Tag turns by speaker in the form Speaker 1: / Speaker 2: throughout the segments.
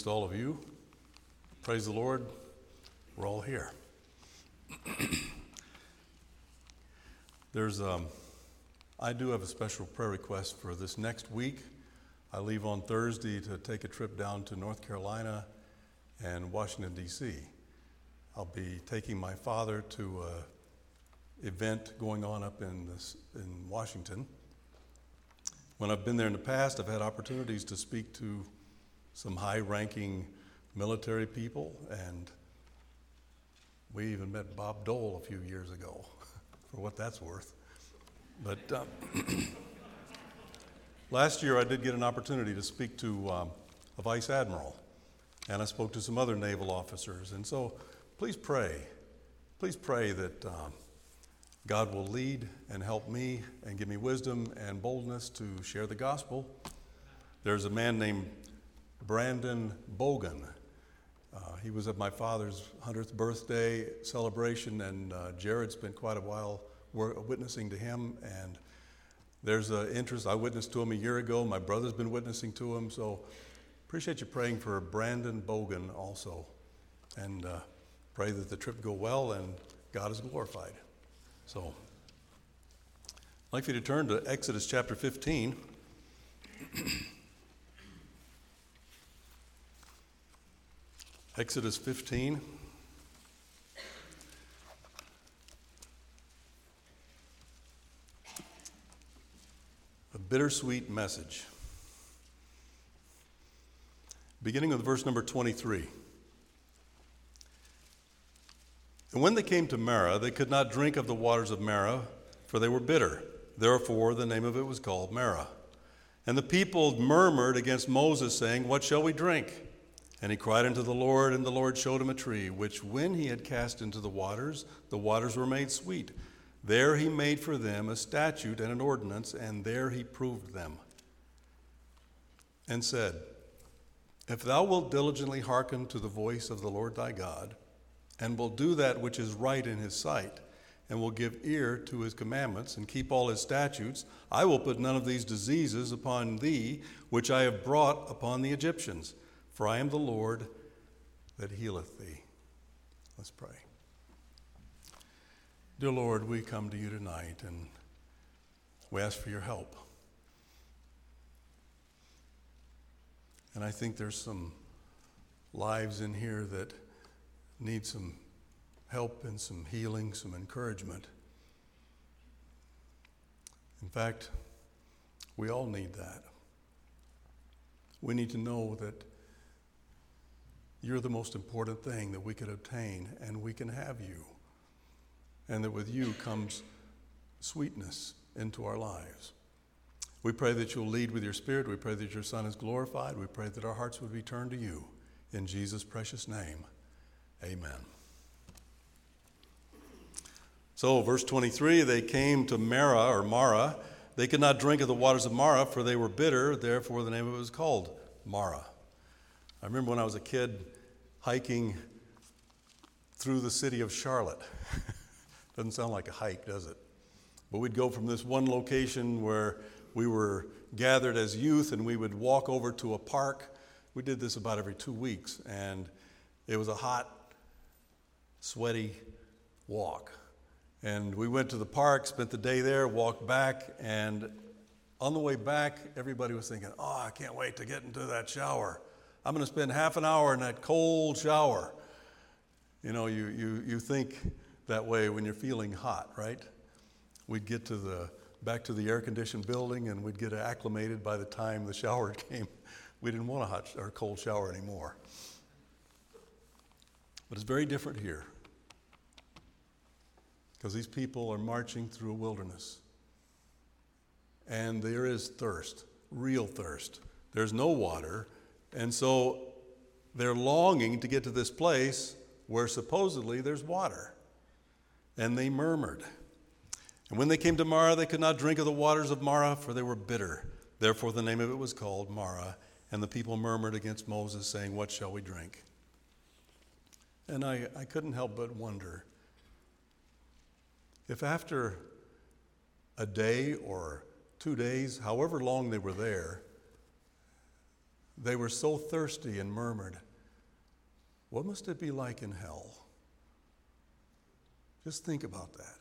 Speaker 1: To all of you, praise the Lord, we're all here. I do have a special prayer request for this next week. I leave on Thursday to take a trip down to North Carolina and Washington, D.C. I'll be taking my father to an event going on up in Washington. When I've been there in the past, I've had opportunities to speak to some high-ranking military people, and we even met Bob Dole a few years ago, for what that's worth. But last year I did get an opportunity to speak to a vice admiral, and I spoke to some other naval officers. And so please pray that God will lead and help me and give me wisdom and boldness to share the gospel. There's a man named Brandon Bogan. He was at my father's 100th birthday celebration, and Jared spent quite a while witnessing to him, and there's an interest. I witnessed to him a year ago. My brother's been witnessing to him, so appreciate you praying for Brandon Bogan also, and pray that the trip go well and God is glorified. So I'd like for you to turn to Exodus chapter 15. Exodus 15. A bittersweet message. Beginning with verse number 23. And when they came to Marah, they could not drink of the waters of Marah, for they were bitter. Therefore the name of it was called Marah. And the people murmured against Moses, saying, "What shall we drink?" And he cried unto the Lord, and the Lord showed him a tree, which when he had cast into the waters were made sweet. There he made for them a statute and an ordinance, and there he proved them. And said, If thou wilt diligently hearken to the voice of the Lord thy God, and will do that which is right in his sight, and will give ear to his commandments, and keep all his statutes, I will put none of these diseases upon thee, which I have brought upon the Egyptians. For I am the Lord that healeth thee. Let's pray. Dear Lord, we come to you tonight and we ask for your help. And I think there's some lives in here that need some help and some healing, some encouragement. In fact, we all need that. We need to know that you're the most important thing that we could obtain, and we can have you. And that with you comes sweetness into our lives. We pray that you'll lead with your Spirit. We pray that your Son is glorified. We pray that our hearts would be turned to you. In Jesus' precious name, amen. So, verse 23, they came to Marah. They could not drink of the waters of Marah, for they were bitter. Therefore, the name of it was called Marah. I remember when I was a kid hiking through the city of Charlotte. Doesn't sound like a hike, does it? But we'd go from this one location where we were gathered as youth, and we would walk over to a park. We did this about every 2 weeks, and it was a hot, sweaty walk. And we went to the park, spent the day there, walked back, and on the way back, everybody was thinking, I can't wait to get into that shower. I'm going to spend half an hour in that cold shower. You know, you think that way when you're feeling hot, right? We'd get back to the air-conditioned building, and we'd get acclimated by the time the shower came. We didn't want a hot or cold shower anymore. But it's very different here, because these people are marching through a wilderness. And there is thirst, real thirst. There's no water. And so they're longing to get to this place where supposedly there's water. And they murmured. And when they came to Marah, they could not drink of the waters of Marah, for they were bitter. Therefore the name of it was called Marah. And the people murmured against Moses, saying, What shall we drink? And I couldn't help but wonder if after a day or 2 days, however long they were there, They were so thirsty and murmured, "What must it be like in hell?" Just think about that.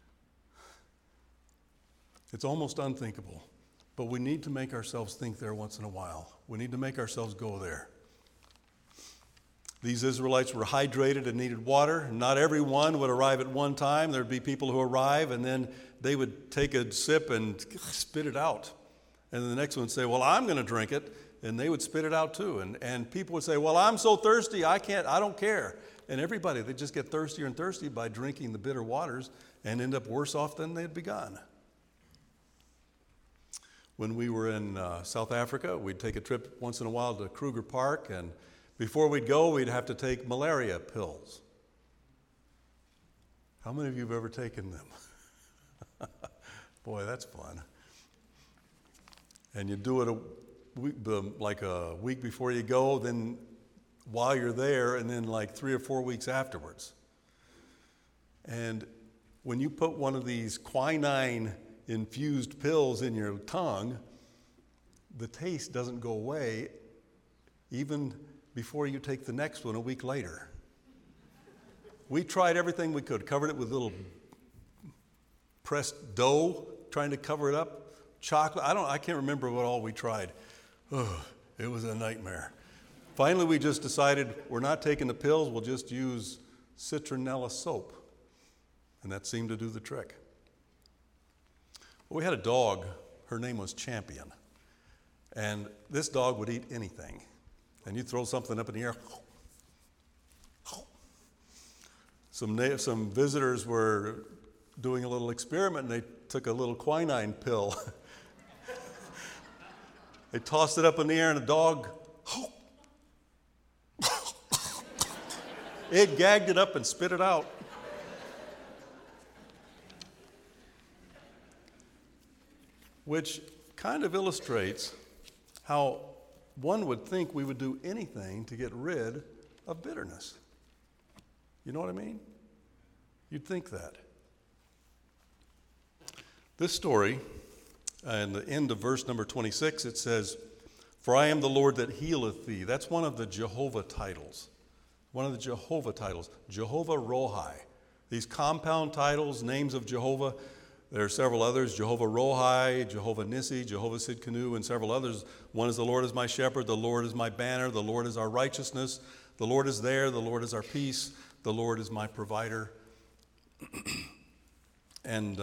Speaker 1: It's almost unthinkable, but we need to make ourselves think there once in a while. We need to make ourselves go there. These Israelites were hydrated and needed water. Not everyone would arrive at one time. There'd be people who arrive, and then they would take a sip and spit it out. And then the next one would say, "Well, I'm going to drink it." And they would spit it out too. And people would say, "Well, I'm so thirsty, I don't care." And everybody, they just get thirstier and thirsty by drinking the bitter waters and end up worse off than they had begun. When we were in South Africa, we'd take a trip once in a while to Kruger Park, and before we'd go, we'd have to take malaria pills. How many of you have ever taken them? Boy, that's fun. And you do it like a week before you go, then while you're there, and then like 3 or 4 weeks afterwards. And when you put one of these quinine infused pills in your tongue, the taste doesn't go away even before you take the next one a week later. We tried everything we could, covered it with little pressed dough, trying to cover it up, chocolate. I can't remember what all we tried. Oh, it was a nightmare. Finally, we just decided we're not taking the pills, we'll just use citronella soap. And that seemed to do the trick. Well, we had a dog, her name was Champion. And this dog would eat anything. And you throw something up in the air. Some visitors were doing a little experiment, and they took a little quinine pill. They tossed it up in the air, and the dog, it gagged it up and spit it out. Which kind of illustrates how one would think we would do anything to get rid of bitterness. You know what I mean? You'd think that. This story, in the end of verse number 26, it says, "For I am the Lord that healeth thee." That's one of the Jehovah titles. One of the Jehovah titles. Jehovah Rohi. These compound titles, names of Jehovah. There are several others, Jehovah Rohi, Jehovah Nissi, Jehovah Sidkenu, and several others. One is the Lord is my shepherd, the Lord is my banner, the Lord is our righteousness, the Lord is there, the Lord is our peace, the Lord is my provider. And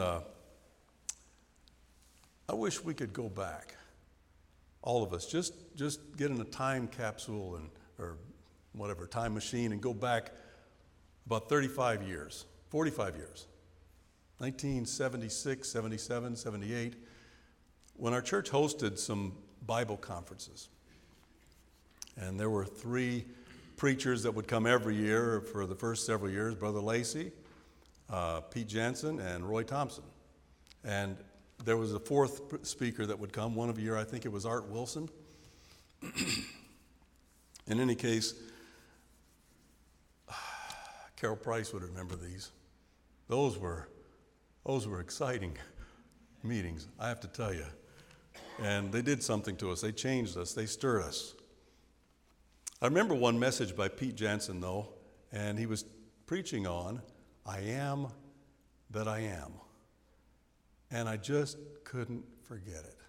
Speaker 1: I wish we could go back, all of us, just get in a time capsule or whatever, time machine, and go back about 35 years, 45 years. 1976, 77, 78, when our church hosted some Bible conferences. And there were 3 preachers that would come every year for the first several years, Brother Lacey, Pete Jensen, and Roy Thompson. And there was a 4th speaker that would come one of a year. I think it was Art Wilson. In any case, Carol Price would remember these. Those were exciting meetings, I have to tell you. And they did something to us. They changed us. They stirred us. I remember one message by Pete Jensen, though, and he was preaching on, "I am that I am." And I just couldn't forget it.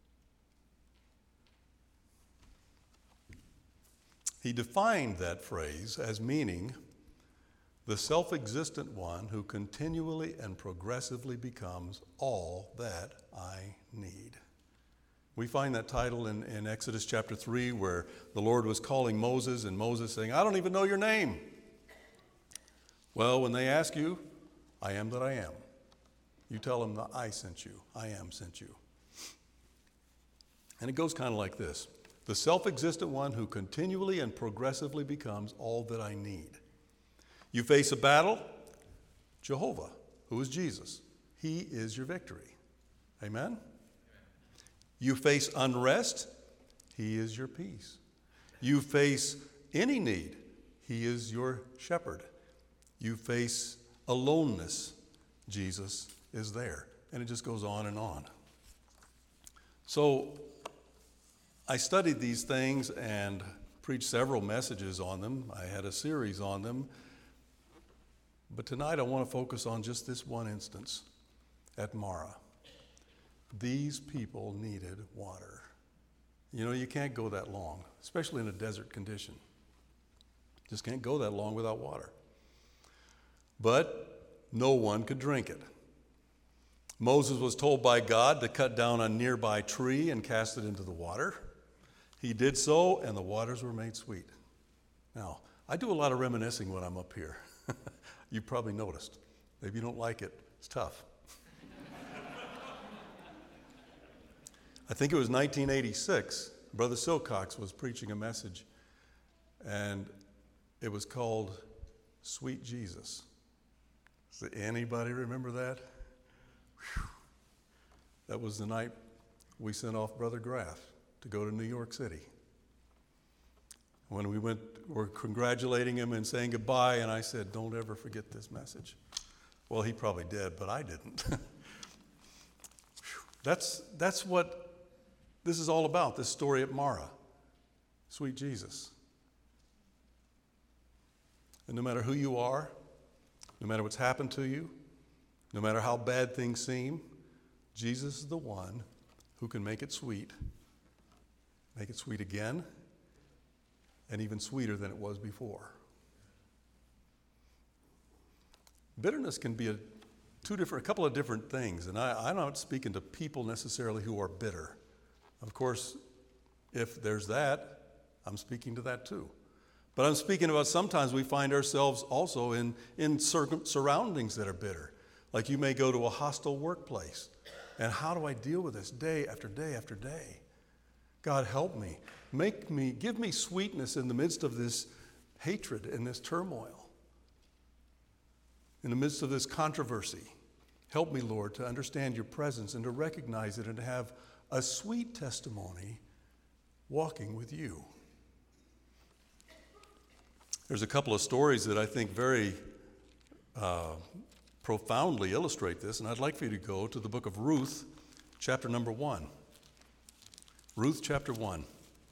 Speaker 1: He defined that phrase as meaning the self-existent one who continually and progressively becomes all that I need. We find that title in Exodus chapter 3, where the Lord was calling Moses, and Moses saying, "I don't even know your name." Well, when they ask you, "I am that I am," you tell them that I sent you. I am sent you. And it goes kind of like this. The self-existent one who continually and progressively becomes all that I need. You face a battle, Jehovah, who is Jesus. He is your victory. Amen? You face unrest, He is your peace. You face any need, He is your shepherd. You face aloneness, Jesus is there. And it just goes on and on. So, I studied these things and preached several messages on them. I had a series on them. But tonight I want to focus on just this one instance at Marah. These people needed water. You know, you can't go that long, especially in a desert condition. Just can't go that long without water. But no one could drink it. Moses was told by God to cut down a nearby tree and cast it into the water. He did so, and the waters were made sweet. Now, I do a lot of reminiscing when I'm up here. You've probably noticed. Maybe you don't like it. It's tough. I think it was 1986. Brother Silcox was preaching a message, and it was called Sweet Jesus. Does anybody remember that? Whew. That was the night we sent off Brother Graff to go to New York City. When we were congratulating him and saying goodbye, and I said, don't ever forget this message. Well, he probably did, but I didn't. That's what this is all about, this story at Marah. Sweet Jesus. And no matter who you are, no matter what's happened to you, no matter how bad things seem, Jesus is the one who can make it sweet again, and even sweeter than it was before. Bitterness can be a couple of different things, and I'm not speaking to people necessarily who are bitter. Of course, if there's that, I'm speaking to that too. But I'm speaking about sometimes we find ourselves also in surroundings that are bitter. Like you may go to a hostile workplace, and how do I deal with this day after day after day? God, help me. Give me sweetness in the midst of this hatred and this turmoil. In the midst of this controversy. Help me, Lord, to understand your presence and to recognize it and to have a sweet testimony walking with you. There's a couple of stories that I think very profoundly illustrate this, and I'd like for you to go to the book of Ruth, chapter number 1. Ruth chapter 1.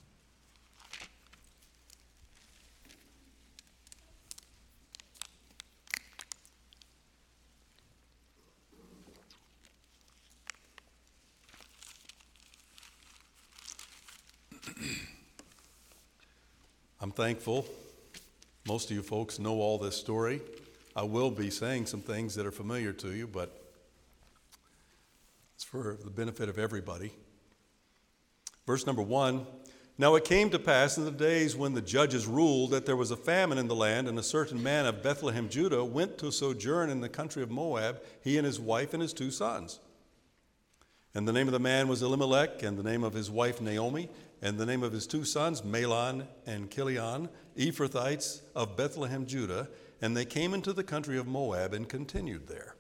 Speaker 1: I'm thankful most of you folks know all this story. I will be saying some things that are familiar to you, but it's for the benefit of everybody. Verse number 1, now it came to pass in the days when the judges ruled that there was a famine in the land, and a certain man of Bethlehem, Judah, went to sojourn in the country of Moab, he and his wife and his 2 sons. And the name of the man was Elimelech, and the name of his wife Naomi, and the name of his 2 sons Mahlon and Chilion, Ephrathites of Bethlehem, Judah, and they came into the country of Moab and continued there.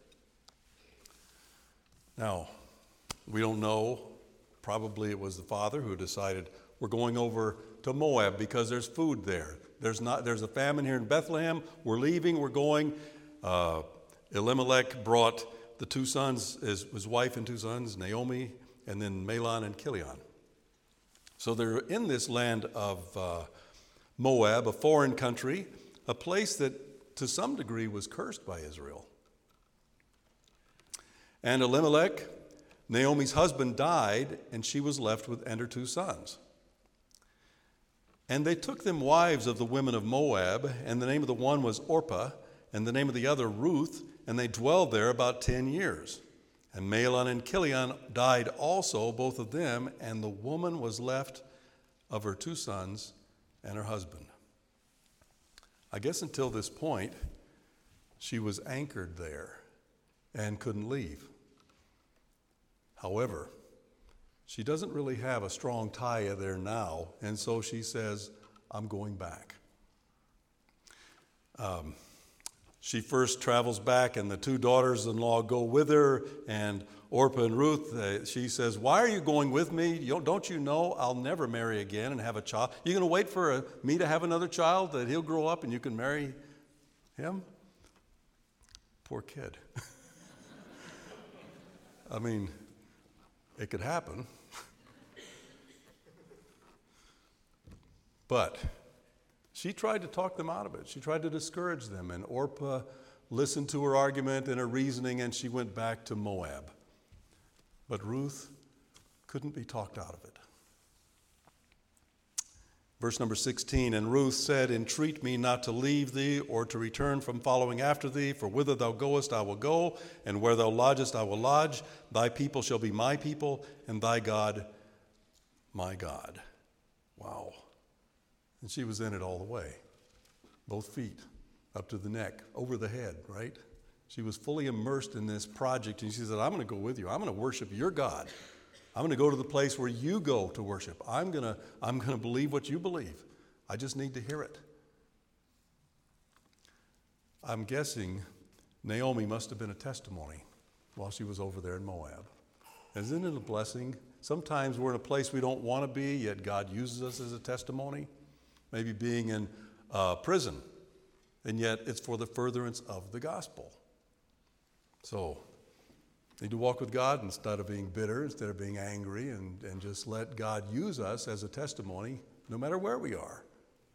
Speaker 1: Now, we don't know. Probably it was the father who decided we're going over to Moab because there's food there. There's a famine here in Bethlehem. We're leaving. We're going. Elimelech brought the 2 sons, his wife and 2 sons, Naomi, and then Mahlon and Chilion. So they're in this land of Moab, a foreign country, a place that to some degree was cursed by Israel. And Elimelech, Naomi's husband, died, and she was left and her 2 sons. And they took them wives of the women of Moab, and the name of the one was Orpah, and the name of the other Ruth, and they dwelled there about 10 years. And Mahlon and Chilion died also, both of them, and the woman was left of her 2 sons and her husband. I guess until this point, she was anchored there and couldn't leave. However, she doesn't really have a strong tie there now, and so she says, I'm going back. She first travels back, and the 2 daughters-in-law go with her, and Orpah and Ruth, she says, why are you going with me? Don't you know I'll never marry again and have a child? You're going to wait for me to have another child, that he'll grow up and you can marry him? Poor kid. I mean, it could happen. But she tried to talk them out of it. She tried to discourage them, and Orpah listened to her argument and her reasoning, and she went back to Moab. But Ruth couldn't be talked out of it. Verse number 16, and Ruth said, entreat me not to leave thee or to return from following after thee, for whither thou goest I will go, and where thou lodgest I will lodge. Thy people shall be my people, and thy God my God. Wow. And she was in it all the way. Both feet, up to the neck, over the head, right? She was fully immersed in this project, and she said, I'm going to go with you. I'm going to worship your God. I'm going to go to the place where you go to worship. I'm going to believe what you believe. I just need to hear it. I'm guessing Naomi must have been a testimony while she was over there in Moab. Isn't it a blessing? Sometimes we're in a place we don't want to be, yet God uses us as a testimony. Maybe being in prison, and yet it's for the furtherance of the gospel. So, need to walk with God instead of being bitter, instead of being angry, and just let God use us as a testimony no matter where we are.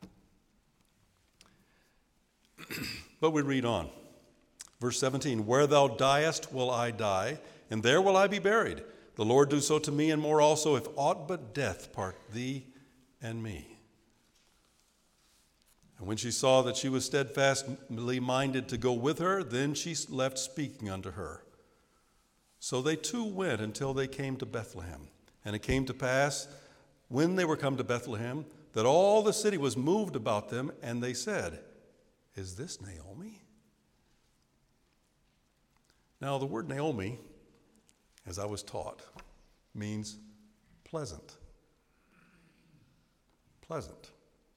Speaker 1: But we read on. Verse 17, where thou diest will I die, and there will I be buried. The Lord do so to me and more also, if aught but death part thee and me. And when she saw that she was steadfastly minded to go with her, then she left speaking unto her. So they two went until they came to Bethlehem. And it came to pass, when they were come to Bethlehem, that all the city was moved about them, and they said, is this Naomi? Now, the word Naomi, as I was taught, means pleasant. Pleasant.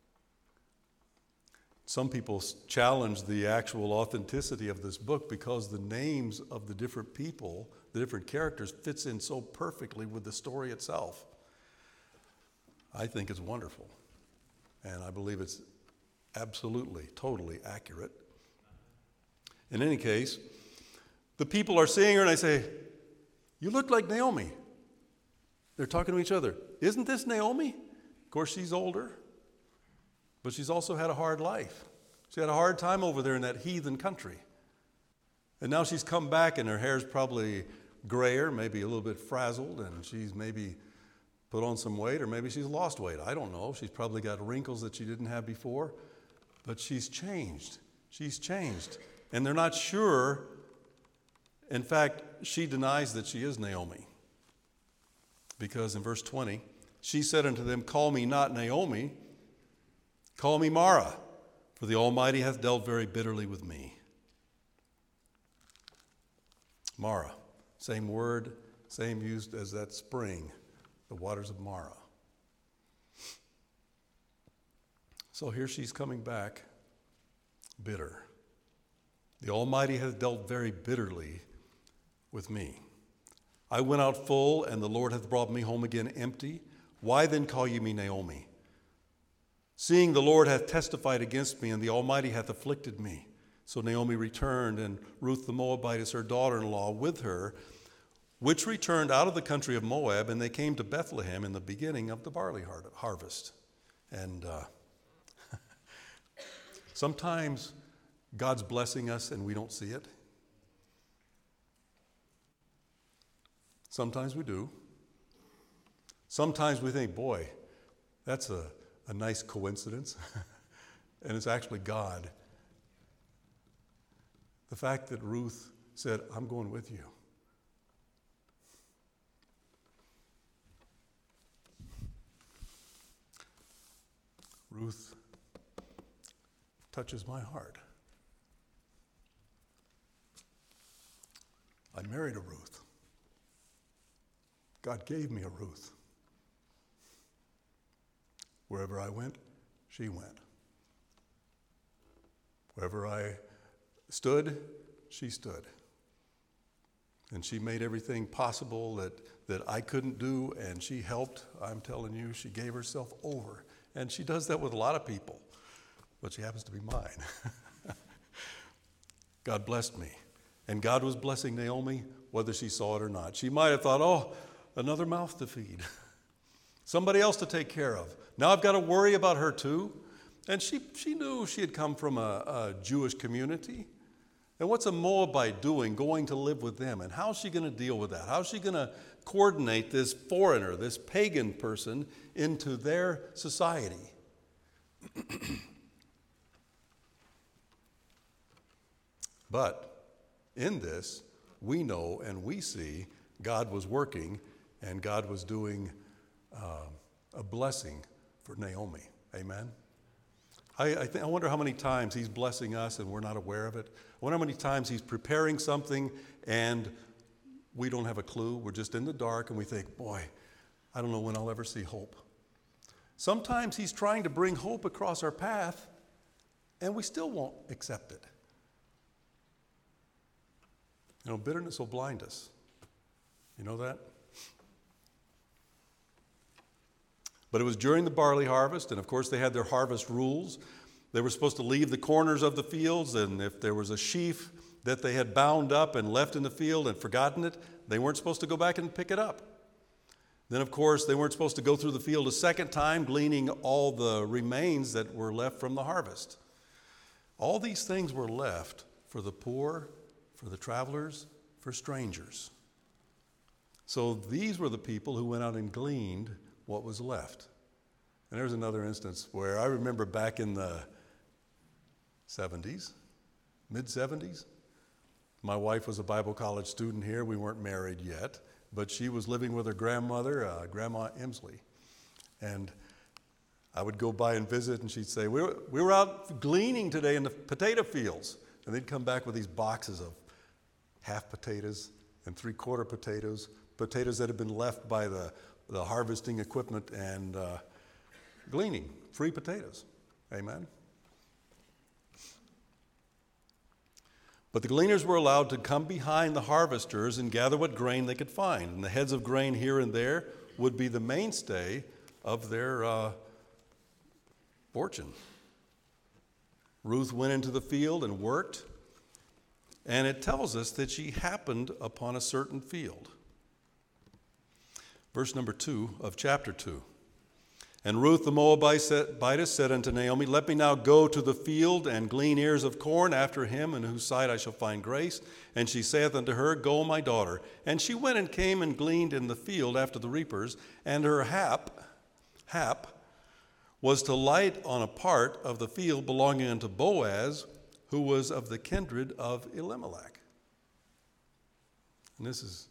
Speaker 1: Some people challenge the actual authenticity of this book because the names of the different people, the different characters, fits in so perfectly with the story itself. I think it's wonderful. And I believe it's absolutely, totally accurate. In any case, the people are seeing her and they say, you look like Naomi. They're talking to each other. Isn't this Naomi? Of course, she's older. But she's also had a hard life. She had a hard time over there in that heathen country. And now she's come back and her hair's probably grayer, maybe a little bit frazzled, and she's maybe put on some weight, or maybe she's lost weight. I don't know. She's probably got wrinkles that she didn't have before. But she's changed. She's changed. And they're not sure. In fact, she denies that she is Naomi. Because in verse 20, she said unto them, call me not Naomi, call me Mara, for the Almighty hath dealt very bitterly with me. Mara, same word, same used as that spring, the waters of Mara. So here she's coming back bitter. The Almighty hath dealt very bitterly with me. I went out full, and the Lord hath brought me home again empty. Why then call ye me Naomi? Seeing the Lord hath testified against me, and the Almighty hath afflicted me. So Naomi returned, and Ruth the Moabitess, her daughter-in-law, with her, which returned out of the country of Moab, and they came to Bethlehem in the beginning of the barley harvest. And sometimes God's blessing us and we don't see it. Sometimes we do. Sometimes we think, boy, that's a nice coincidence. And it's actually God. The fact that Ruth said, I'm going with you. Ruth touches my heart. I married a Ruth. God gave me a Ruth. Wherever I went, she went. Wherever I stood, she stood. And she made everything possible that I couldn't do, and she helped. I'm telling you, she gave herself over. And she does that with a lot of people, but she happens to be mine. God blessed me. And God was blessing Naomi, whether she saw it or not. She might have thought, oh, another mouth to feed. somebody else to take care of. Now I've got to worry about her too. And she knew she had come from a Jewish community. And what's a Moabite doing, going to live with them? And how's she going to deal with that? How's she going to coordinate this foreigner, this pagan person, into their society? But in this, we know and we see God was working and God was doing a blessing for Naomi. Amen? I wonder how many times he's blessing us and we're not aware of it. I wonder how many times he's preparing something and we don't have a clue. We're just in the dark and we think, boy, I don't know when I'll ever see hope. Sometimes he's trying to bring hope across our path and we still won't accept it. You know, bitterness will blind us. You know that? But it was during the barley harvest, and of course they had their harvest rules. They were supposed to leave the corners of the fields, and if there was a sheaf that they had bound up and left in the field and forgotten it, they weren't supposed to go back and pick it up. Then, of course, they weren't supposed to go through the field a second time, gleaning all the remains that were left from the harvest. All these things were left for the poor, for the travelers, for strangers. So these were the people who went out and gleaned what was left. And there's another instance where I remember back in the 70s, mid-70s, my wife was a Bible college student here. We weren't married yet, but she was living with her grandmother, Grandma Emsley. And I would go by and visit, and she'd say, we were out gleaning today in the potato fields. And they'd come back with these boxes of half potatoes and three-quarter potatoes, potatoes that had been left by the harvesting equipment and gleaning, free potatoes. Amen? But the gleaners were allowed to come behind the harvesters and gather what grain they could find. And the heads of grain here and there would be the mainstay of their fortune. Ruth went into the field and worked, and it tells us that she happened upon a certain field. Verse number 2 of chapter 2. And Ruth the Moabitess said unto Naomi, Let me now go to the field and glean ears of corn after him, in whose sight I shall find grace. And she saith unto her, Go, my daughter. And she went and came and gleaned in the field after the reapers, and her hap was to light on a part of the field belonging unto Boaz, who was of the kindred of Elimelech. And this is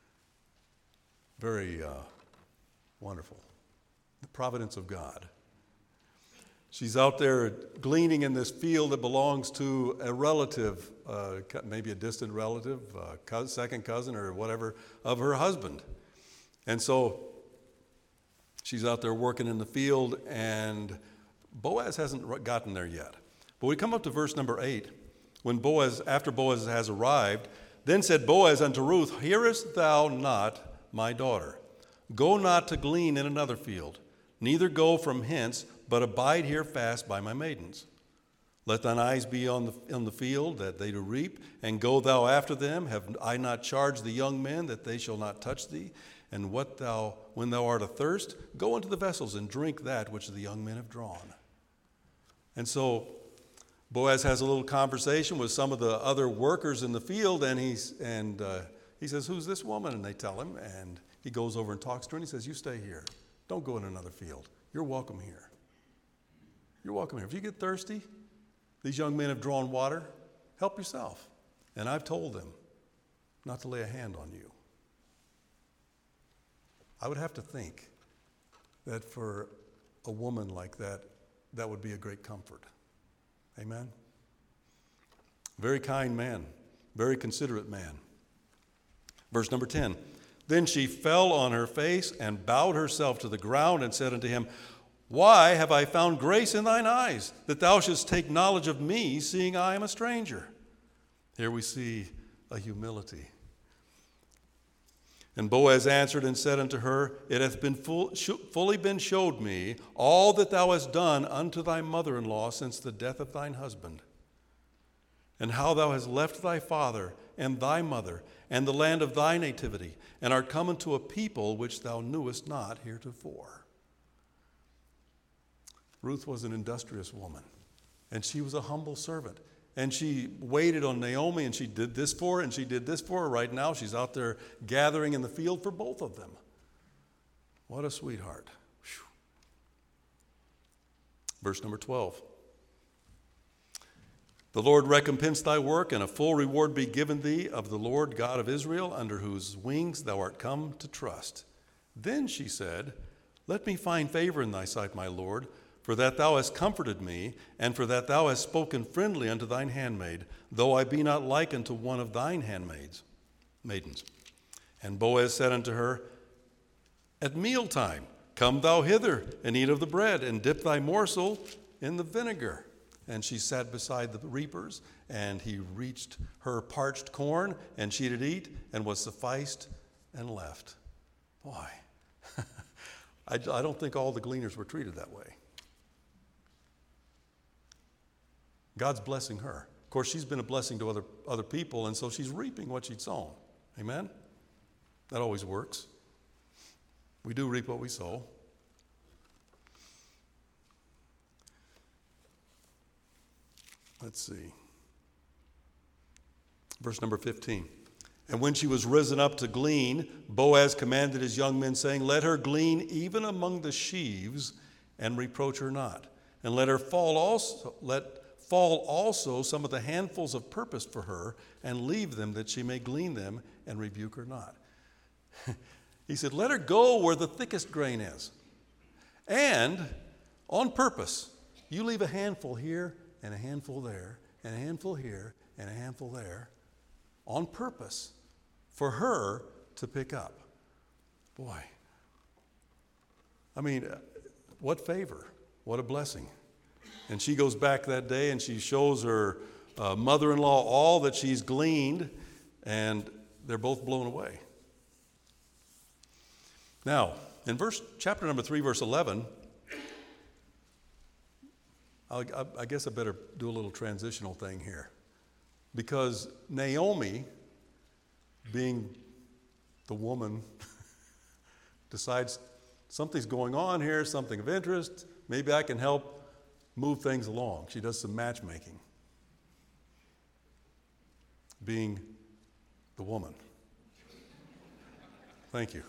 Speaker 1: very wonderful. The providence of God. She's out there gleaning in this field that belongs to a relative, maybe a distant relative, second cousin or whatever, of her husband. And so she's out there working in the field, and Boaz hasn't gotten there yet. But we come up to verse number 8, when after Boaz has arrived, then said Boaz unto Ruth, Hearest thou not, my daughter? Go not to glean in another field, neither go from hence, but abide here fast by my maidens. Let thine eyes be on the field, that they do reap, and go thou after them. Have I not charged the young men that they shall not touch thee? And when thou art athirst, go into the vessels and drink that which the young men have drawn. And so Boaz has a little conversation with some of the other workers in the field, and he says, Who's this woman? And they tell him, and he goes over and talks to her, and he says, You stay here. Don't go in another field. You're welcome here. You're welcome here. If you get thirsty, these young men have drawn water, help yourself. And I've told them not to lay a hand on you. I would have to think that for a woman like that, that would be a great comfort. Amen? Very kind man, very considerate man. Verse number 10. Then she fell on her face and bowed herself to the ground and said unto him, Why have I found grace in thine eyes, that thou shouldst take knowledge of me, seeing I am a stranger? Here we see a humility. And Boaz answered and said unto her, It hath been fully been showed me all that thou hast done unto thy mother-in-law since the death of thine husband, and how thou hast left thy father and thy mother and the land of thy nativity, and art come unto a people which thou knewest not heretofore. Ruth was an industrious woman, and she was a humble servant. And she waited on Naomi, and she did this for her, and she did this for her. Right now, she's out there gathering in the field for both of them. What a sweetheart. Whew. Verse number 12. The Lord recompense thy work, and a full reward be given thee of the Lord God of Israel, under whose wings thou art come to trust. Then she said, Let me find favor in thy sight, my Lord, for that thou hast comforted me, and for that thou hast spoken friendly unto thine handmaid, though I be not like unto one of thine maidens. And Boaz said unto her, At mealtime come thou hither, and eat of the bread, and dip thy morsel in the vinegar. And she sat beside the reapers, and he reached her parched corn, and she did eat, and was sufficed, and left. Boy, I don't think all the gleaners were treated that way. God's blessing her. Of course, she's been a blessing to other people, and so she's reaping what she'd sown. Amen? That always works. We do reap what we sow. Let's see. Verse number 15. And when she was risen up to glean, Boaz commanded his young men, saying, Let her glean even among the sheaves, and reproach her not. And let fall also some of the handfuls of purpose for her, and leave them, that she may glean them, and rebuke her not. He said, let her go where the thickest grain is. And on purpose, you leave a handful here, and a handful there, and a handful here, and a handful there, on purpose for her to pick up. Boy, I mean, what favor, what a blessing. And she goes back that day, and she shows her mother-in-law all that she's gleaned, and they're both blown away. Now, in chapter number 3, verse 11, I guess I better do a little transitional thing here. Because Naomi, being the woman, decides something's going on here, something of interest. Maybe I can help move things along. She does some matchmaking. Being the woman. Thank you.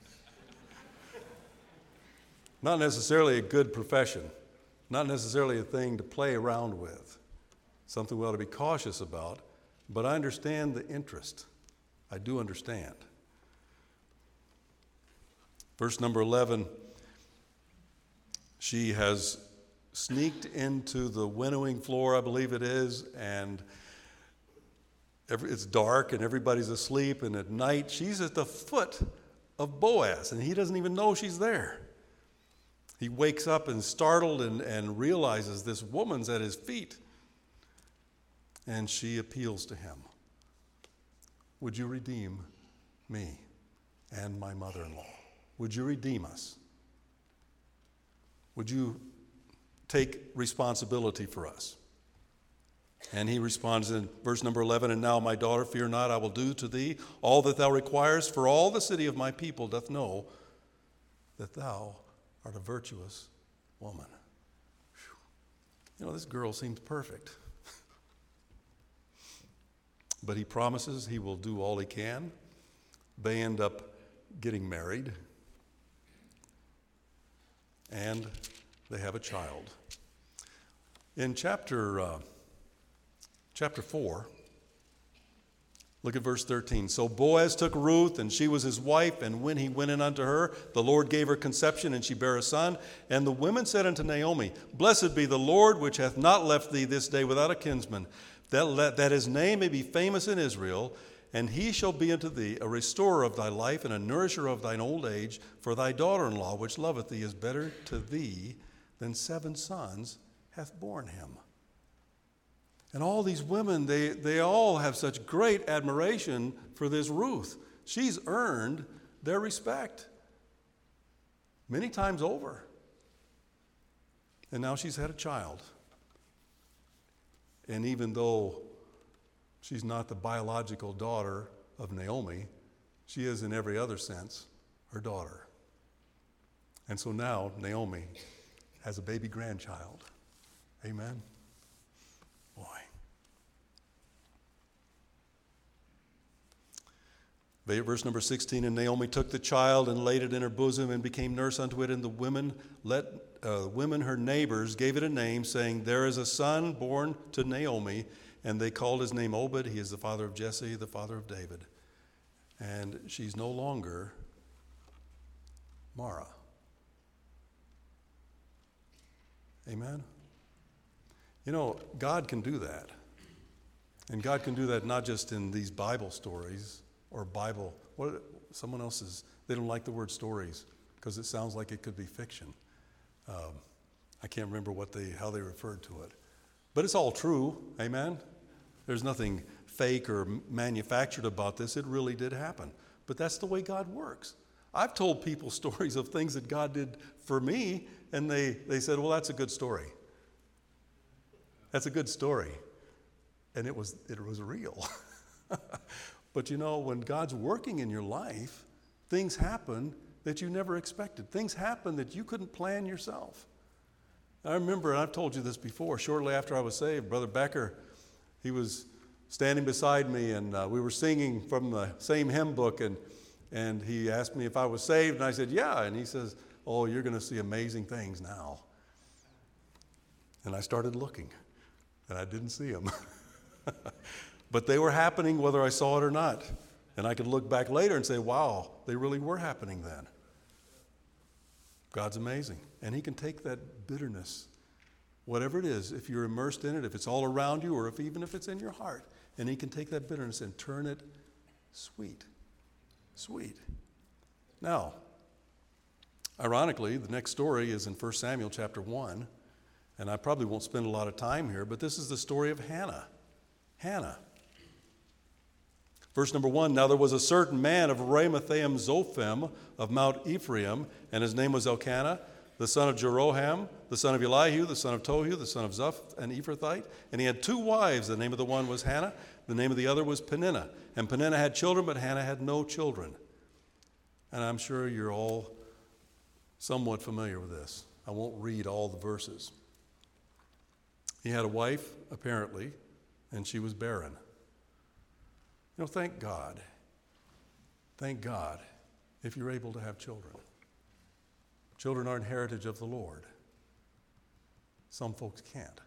Speaker 1: Not necessarily a good profession. Not necessarily a thing to play around with. Something we ought to be cautious about. But I understand the interest. I do understand. Verse number 11, she has sneaked into the winnowing floor, I believe it is, and it's dark and everybody's asleep, and at night she's at the foot of Boaz, and he doesn't even know she's there. He wakes up and startled and realizes this woman's at his feet. And she appeals to him. Would you redeem me and my mother-in-law? Would you redeem us? Would you take responsibility for us? And he responds in verse number 11, And now, my daughter, fear not, I will do to thee all that thou requirest, for all the city of my people doth know that thou art a virtuous woman. Whew. You know, this girl seems perfect. But he promises he will do all he can. They end up getting married. And they have a child. In chapter 4, look at verse 13. So Boaz took Ruth, and she was his wife, and when he went in unto her, the Lord gave her conception, and she bare a son. And the women said unto Naomi, Blessed be the Lord, which hath not left thee this day without a kinsman, that his name may be famous in Israel, and he shall be unto thee a restorer of thy life, and a nourisher of thine old age, for thy daughter-in-law, which loveth thee, is better to thee than 7 sons hath borne him. And all these women, they all have such great admiration for this Ruth. She's earned their respect many times over. And now she's had a child. And even though she's not the biological daughter of Naomi, she is in every other sense her daughter. And so now Naomi has a baby grandchild. Amen? Boy. Verse number 16, and Naomi took the child and laid it in her bosom and became nurse unto it. And the women, her neighbors, gave it a name, saying, there is a son born to Naomi. And they called his name Obed. He is the father of Jesse, the father of David. And she's no longer Mara. Amen? You know, God can do that. And God can do that not just in these Bible stories or Bible. Someone else's, they don't like the word stories because it sounds like it could be fiction. I can't remember how they referred to it. But it's all true. Amen? There's nothing fake or manufactured about this. It really did happen. But that's the way God works. I've told people stories of things that God did for me, and they said, well, that's a good story. That's a good story. And it was real. But you know, when God's working in your life, things happen that you never expected. Things happen that you couldn't plan yourself. I remember, and I've told you this before, shortly after I was saved, Brother Becker, he was standing beside me, and we were singing from the same hymn book, and he asked me if I was saved, and I said, yeah. And he says, oh, you're going to see amazing things now. And I started looking, and I didn't see them. But they were happening whether I saw it or not. And I could look back later and say, wow, they really were happening then. God's amazing. And he can take that bitterness, whatever it is, if you're immersed in it, if it's all around you, or even if it's in your heart, and he can take that bitterness and turn it sweet. Sweet. Now, ironically, the next story is in 1 Samuel chapter 1, and I probably won't spend a lot of time here, but this is the story of Hannah. Hannah. Verse number 1, now there was a certain man of Ramathaim Zophim of Mount Ephraim, and his name was Elkanah, the son of Jeroham, the son of Elihu, the son of Tohu, the son of Zuph, an Ephrathite. And he had 2 wives. The name of the one was Hannah. The name of the other was Peninnah. And Peninnah had children, but Hannah had no children. And I'm sure you're all somewhat familiar with this. I won't read all the verses. He had a wife, apparently, and she was barren. You know, thank God. Thank God if you're able to have children. Children are an heritage of the Lord. Some folks can't.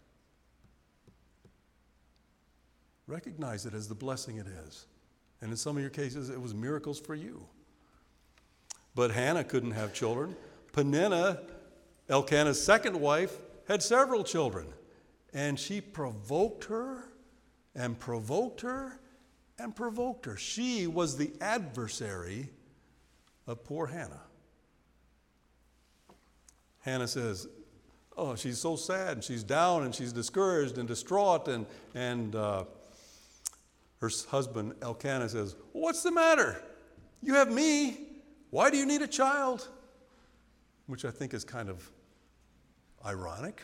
Speaker 1: Recognize it as the blessing it is. And in some of your cases, it was miracles for you. But Hannah couldn't have children. Peninnah, Elkanah's second wife, had several children. And she provoked her and provoked her and provoked her. She was the adversary of poor Hannah. Hannah says, oh, she's so sad, and she's down, and she's discouraged and distraught, and her husband, Elkanah, says, what's the matter? You have me. Why do you need a child? Which I think is kind of ironic.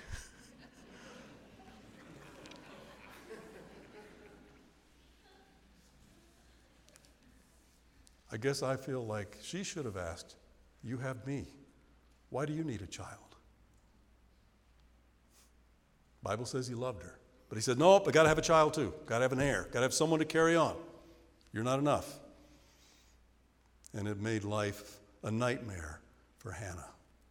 Speaker 1: I guess I feel like she should have asked, you have me. Why do you need a child? The Bible says he loved her. But he said, nope, I got to have a child too. Got to have an heir. Got to have someone to carry on. You're not enough. And it made life a nightmare for Hannah.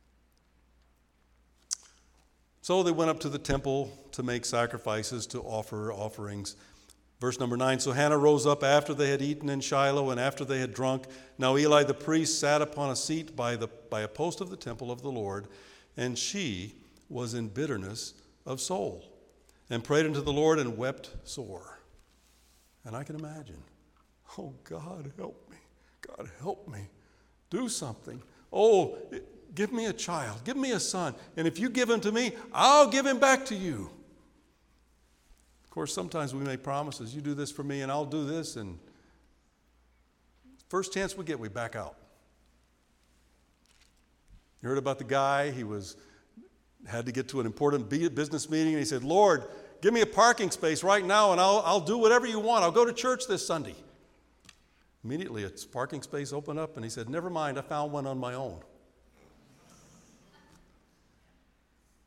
Speaker 1: So they went up to the temple to make sacrifices, to offer offerings. Verse number 9, so Hannah rose up after they had eaten in Shiloh and after they had drunk. Now Eli the priest sat upon a seat by a post of the temple of the Lord, and she was in bitterness of soul, and prayed unto the Lord and wept sore. And I can imagine, oh, God, help me. God, help me. Do something. Oh, give me a child. Give me a son. And if you give him to me, I'll give him back to you. Of course, sometimes we make promises. You do this for me and I'll do this. And first chance we get, we back out. You heard about the guy. He had to get to an important business meeting. And he said, Lord, give me a parking space right now and I'll do whatever you want. I'll go to church this Sunday. Immediately, a parking space opened up and he said, never mind, I found one on my own.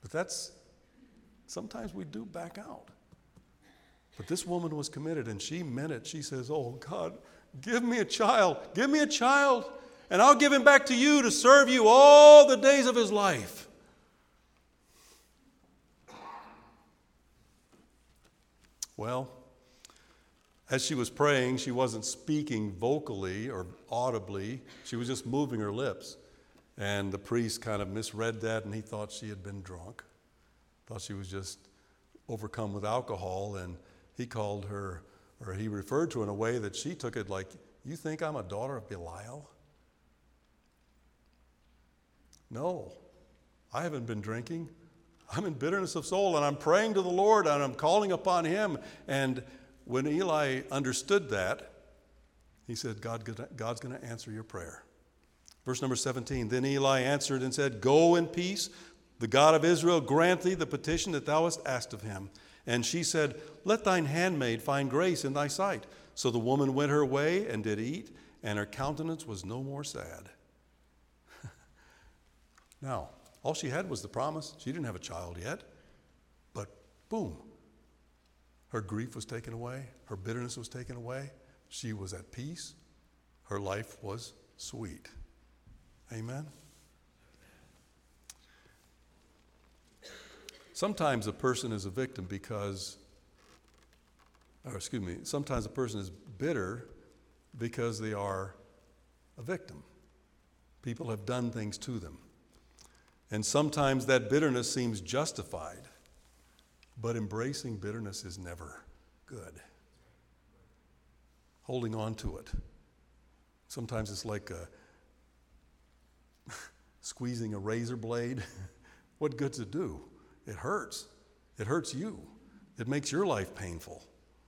Speaker 1: But sometimes we do back out. But this woman was committed, and she meant it. She says, oh, God, give me a child. Give me a child, and I'll give him back to you to serve you all the days of his life. Well, as she was praying, she wasn't speaking vocally or audibly. She was just moving her lips. And the priest kind of misread that, and he thought she had been drunk. Thought she was just overcome with alcohol, and he called her, or he referred to her in a way that she took it like, you think I'm a daughter of Belial? No, I haven't been drinking. I'm in bitterness of soul, and I'm praying to the Lord, and I'm calling upon him. And when Eli understood that, he said, God's going to answer your prayer. Verse number 17, then Eli answered and said, go in peace. The God of Israel grant thee the petition that thou hast asked of him. And she said, let thine handmaid find grace in thy sight. So the woman went her way and did eat, and her countenance was no more sad. Now, all she had was the promise. She didn't have a child yet. But boom, her grief was taken away. Her bitterness was taken away. She was at peace. Her life was sweet. Amen? Sometimes a person is a victim sometimes a person is bitter because they are a victim. People have done things to them. And sometimes that bitterness seems justified, but embracing bitterness is never good. Holding on to it. Sometimes it's like squeezing a razor blade. What good's it do? It hurts. It hurts you. It makes your life painful.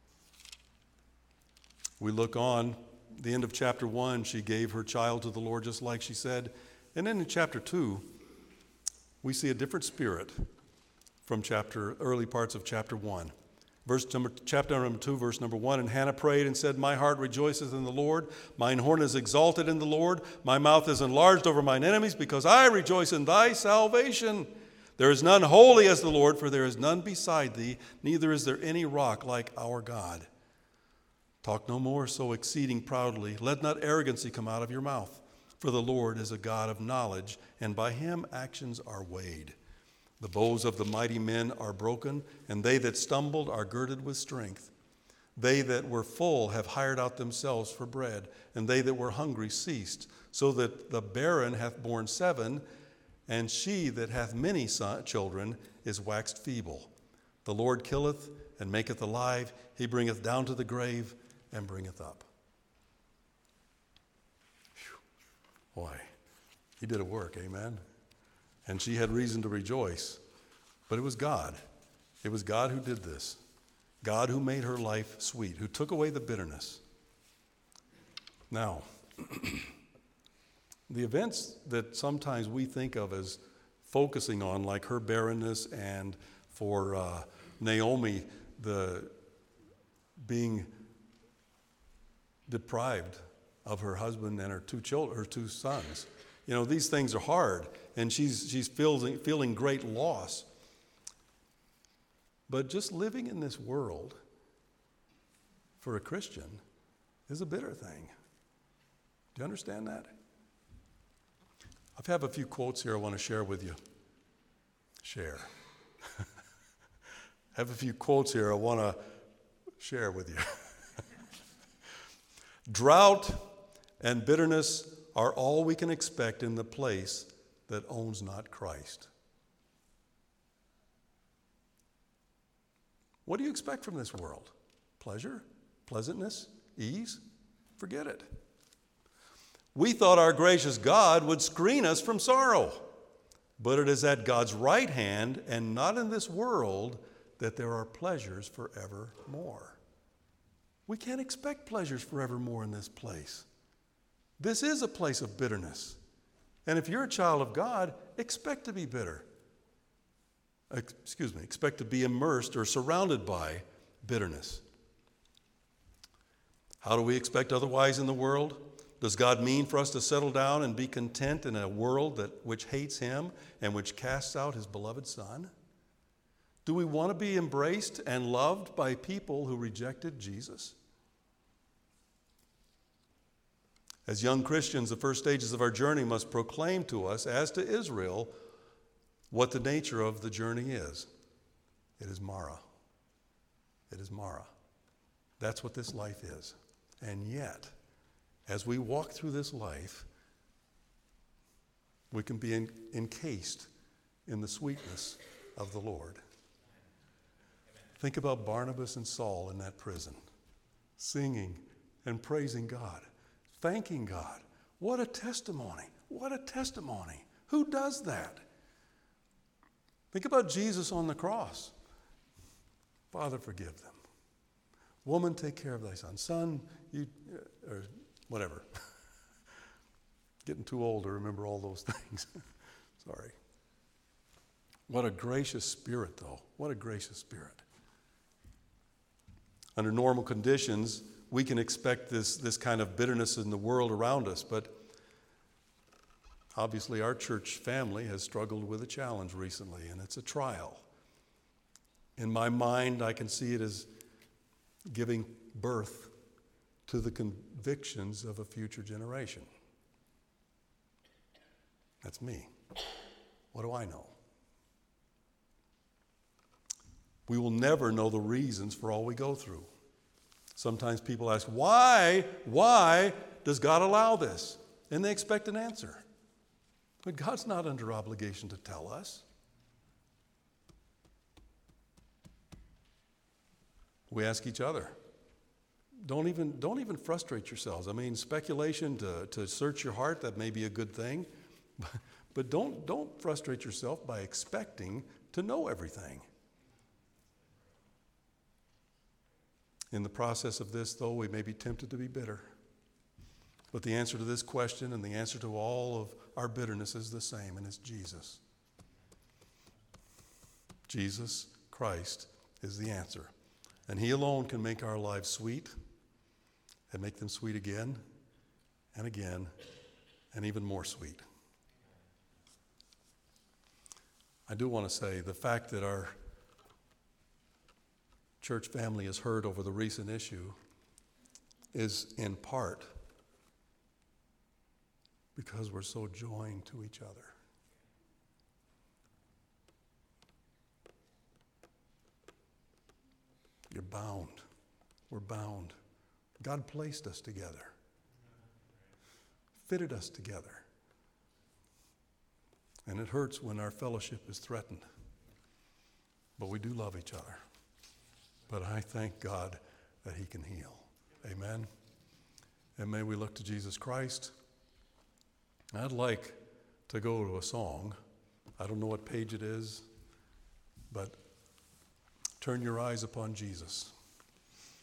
Speaker 1: We look on, the end of chapter 1, she gave her child to the Lord just like she said. And then in chapter 2, we see a different spirit from early parts of chapter 1. Chapter number 2, verse number 1, and Hannah prayed and said, my heart rejoiceth in the Lord. Mine horn is exalted in the Lord. My mouth is enlarged over mine enemies, because I rejoice in thy salvation. There is none holy as the Lord, for there is none beside thee, neither is there any rock like our God. Talk no more so exceeding proudly. Let not arrogancy come out of your mouth. For the Lord is a God of knowledge, and by him actions are weighed. The bows of the mighty men are broken, and they that stumbled are girded with strength. They that were full have hired out themselves for bread, and they that were hungry ceased, so that the barren hath borne 7, and she that hath many children is waxed feeble. The Lord killeth and maketh alive. He bringeth down to the grave and bringeth up. Whew. Boy, he did a work, amen? And she had reason to rejoice. But it was God. It was God who did this. God who made her life sweet, who took away the bitterness. Now, the events that sometimes we think of as focusing on, like her barrenness, and for Naomi, the being deprived of her husband and her two sons. You know, these things are hard, and she's feeling great loss. But just living in this world for a Christian is a bitter thing. Do you understand that? I have a few quotes here I want to share with you. Share. I have a few quotes here I want to share with you. Drought and bitterness are all we can expect in the place that owns not Christ. What do you expect from this world? Pleasure? Pleasantness? Ease? Forget it. We thought our gracious God would screen us from sorrow, but it is at God's right hand and not in this world that there are pleasures forevermore. We can't expect pleasures forevermore in this place. This is a place of bitterness. And if you're a child of God, expect to be bitter. Expect to be immersed or surrounded by bitterness. How do we expect otherwise in the world? Does God mean for us to settle down and be content in a world which hates him and which casts out his beloved Son? Do we want to be embraced and loved by people who rejected Jesus? As young Christians, the first stages of our journey must proclaim to us, as to Israel, what the nature of the journey is. It is Mara. It is Mara. That's what this life is. And yet, as we walk through this life, we can be encased in the sweetness of the Lord. Think about Barnabas and Saul in that prison, singing and praising God, thanking God. What a testimony. What a testimony. Who does that? Think about Jesus on the cross. Father, forgive them. Woman, take care of thy son. Son, or whatever. Getting too old to remember all those things. Sorry. What a gracious spirit, though. What a gracious spirit. Under normal conditions, we can expect this kind of bitterness in the world around us, but obviously our church family has struggled with a challenge recently, and it's a trial. In my mind, I can see it as giving birth to the convictions of a future generation. That's me. What do I know? We will never know the reasons for all we go through. Sometimes people ask, why does God allow this? And they expect an answer. But God's not under obligation to tell us. We ask each other. Don't even frustrate yourselves. I mean, speculation to search your heart, that may be a good thing. But don't frustrate yourself by expecting to know everything. In the process of this, though, we may be tempted to be bitter. But the answer to this question and the answer to all of our bitterness is the same, and it's Jesus. Jesus Christ is the answer. And he alone can make our lives sweet and make them sweet again and again and even more sweet. I do want to say the fact that our church family is hurt over the recent issue is in part because we're so joined to each other. You're bound. We're bound. God placed us together, fitted us together. And it hurts when our fellowship is threatened. But we do love each other. But I thank God that he can heal. Amen. And may we look to Jesus Christ. I'd like to go to a song. I don't know what page it is, but turn your eyes upon Jesus.